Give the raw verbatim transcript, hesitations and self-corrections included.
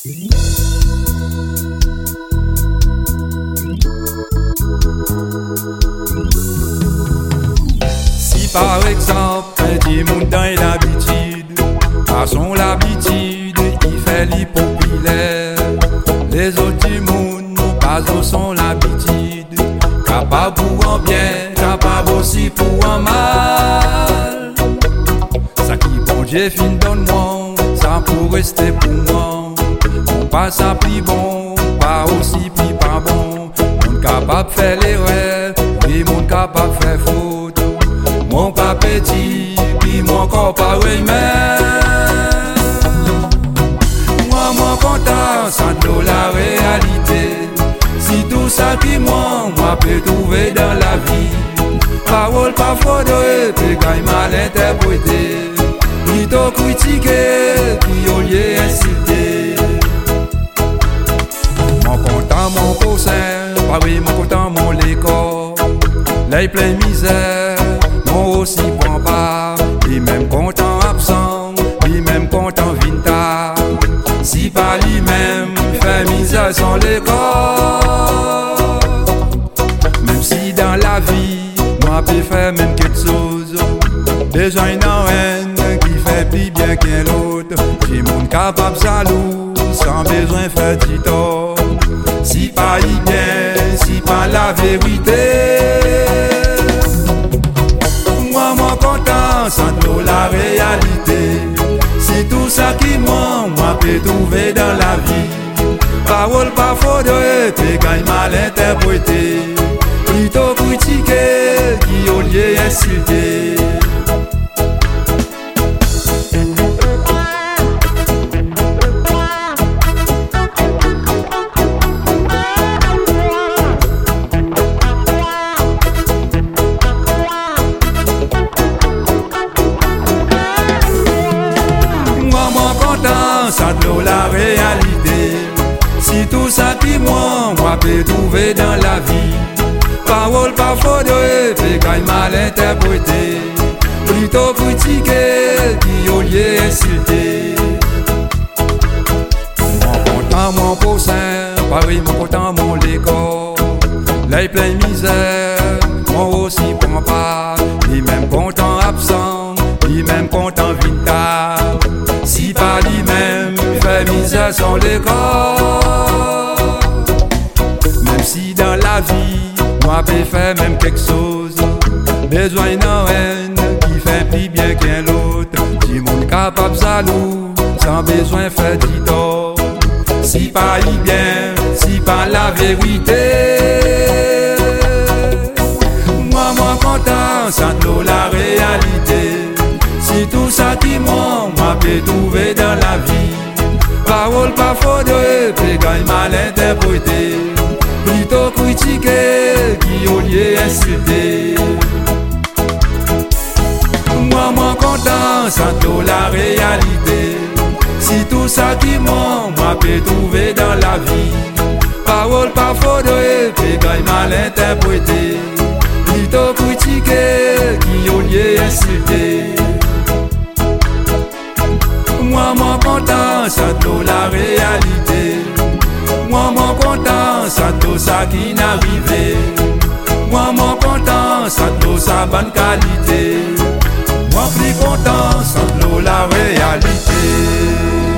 Si par exemple, un petit monde dans l'habitude, à son l'habitude, il fait l'hypopulaire. Les autres du monde, pas au son l'habitude, capable pour un bien, capable aussi pour un mal. Ça qui bon Dieu fin donne-moi, ça pour rester pour moi. On passe à plus bon, pas aussi plus pas bon. Mon capable faire l'erreur, et mon capable faire faute. Mon pas petit, puis mon corps pas même. Moi, mon content, sans de la réalité. Si tout ça qui moi, moi peut trouver dans la vie. Parole pas faudrait, puis quand il mal interprété. Plutôt critiqué, puis au lieu insulté. Mon content, mon cousin, pas oui, mon content, mon l'école. Là, il plein misère. Moi aussi prends part, lui même content absent, lui même content vintage. Si pas lui même, fait misère sans l'école. Même si dans la vie, moi peux faire même quelque chose. Besoin d'un haine qui fait plus bien qu'un l'autre. J'ai mon capable salou, sans besoin faire du tort. Si pas y bien, si pas la vérité. Sans de la réalité, c'est tout ça qui moi, moi peut trouver dans la vie. Parole pas faudrait, t'es quand mal interprété. Plutôt critiqué, qui au lieu insulté. Sans de la réalité, si tout ça qui moi, moi peut trouver dans la vie. Parole pas faudrait, fait quand mal interprété. Plutôt critiqué, qui au lieu insulté. Mon content, mon poussin, Paris, mon content, mon l'école. Là il plein misère, moi aussi prends part. Lui même content absent, lui même content vintage. Si pas lui même, fait misère sans l'école. Même si dans la vie, moi peux faire même quelque chose. Besoin d'un haine qui fait plus bien qu'un l'autre. Du monde capable salou, sans besoin faire du tort. Si pas y bien, si pas la vérité. Moi, moi content, sans de la réalité. Si tout ça qui moi, moi peut trouver dans la vie. Parole pas faudrait, puis quand mal interprété. Plutôt critiqué, qui au lieu insulté. Moi, moi content, sans de la réalité. Si tout ça qui moi, moi peut trouver dans la vie. Parole pas faudrait, puis quand mal interprété. Plutôt critiqué, qui au lieu insulté. Moi, mon content, ça de la réalité. Moi, mon content, ça de ça qui n'arrivait. Moi, mon content, ça de sa bonne qualité. Moi, plus content, ça de la réalité.